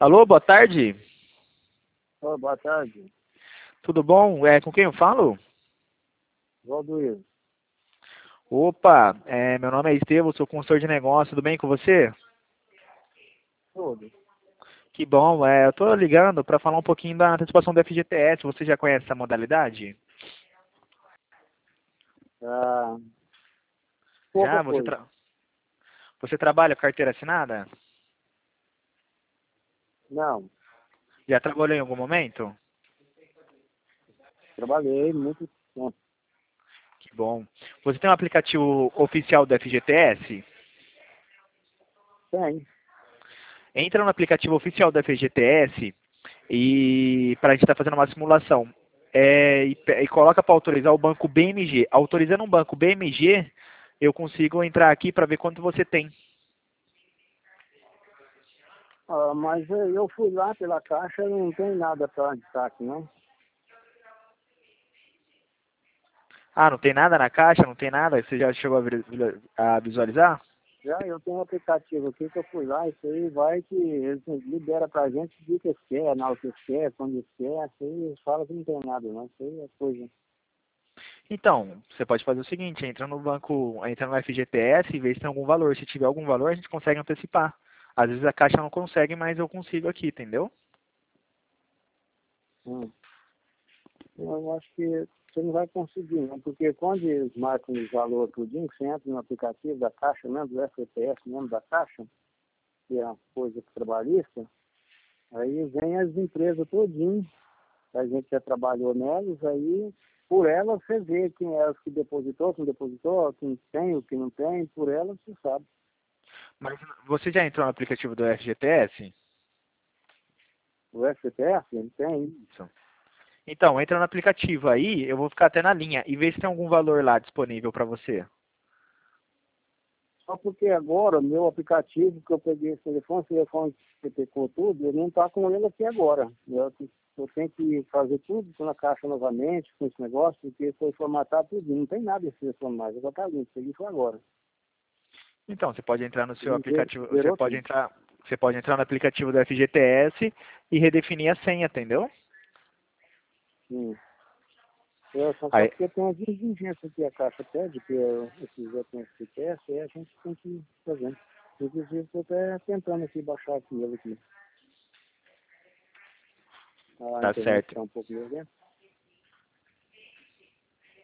Alô, boa tarde. Ô, boa tarde, Tudo bom? Com quem eu falo? Valdoir. Opa, meu nome é Estevam, sou consultor de negócio, tudo bem com você? Tudo. Que bom, eu tô ligando para falar um pouquinho da antecipação do FGTS, você já conhece essa modalidade? Ah, pouca Já? coisa. Você trabalha com carteira assinada? Não, Já trabalhou em algum momento? trabalhei muito tempo. Que bom. Você tem um aplicativo oficial do FGTS? Tem. Entra no aplicativo oficial do FGTS e para a gente estar fazendo uma simulação. E coloca para autorizar o banco BMG. Autorizando um banco BMG, eu consigo entrar aqui para ver quanto você tem. Mas eu fui lá pela caixa e não tem nada para destaque, não. Ah, não tem nada na caixa? Não tem nada? Você já chegou a visualizar? Já eu tenho um aplicativo aqui que eu fui lá, isso aí vai que eles liberam pra gente o que eles querem, na hora que eles querem, quando eles querem, isso aí eles falam que não tem nada, não. Isso aí é coisa. Então, você pode fazer o seguinte, entra no banco, entra no FGTS e vê se tem algum valor. Se tiver algum valor, a gente consegue antecipar. Às vezes a caixa não consegue, mas eu consigo aqui, entendeu? Hum. Eu acho que você não vai conseguir, não, porque quando eles marcam os valores tudinho, você entra no aplicativo da Caixa mesmo, do FGTS mesmo da Caixa, que é uma coisa trabalhista, aí vem as empresas todinho, a gente já trabalhou nelas, aí por elas você vê quem é os que depositou, quem não depositou, quem tem, o que não tem, por elas você sabe. Mas você já entrou no aplicativo do FGTS? O FGTS, ele tem. Isso. Então, entra no aplicativo aí, eu vou ficar até na linha e ver se tem algum valor lá disponível para você. Só porque agora o meu aplicativo que eu peguei esse telefone que pegou tudo, ele não está com ele aqui agora. Eu tenho que fazer tudo na caixa novamente, com esse negócio, porque foi formatado tudo. Não tem nada desse telefone mais, agora está limpo, peguei foi agora. Então, você pode entrar no seu Ele aplicativo, zerou tudo. você pode entrar no aplicativo do FGTS e redefinir a senha, entendeu? Sim. Só Aí, porque tem uma exigência que a caixa pede, que esses outros FGTS, aí a gente tem que fazer. Inclusive, estou até tentando aqui baixar aqui ele aqui. A tá internet certo. está um pouco lenta.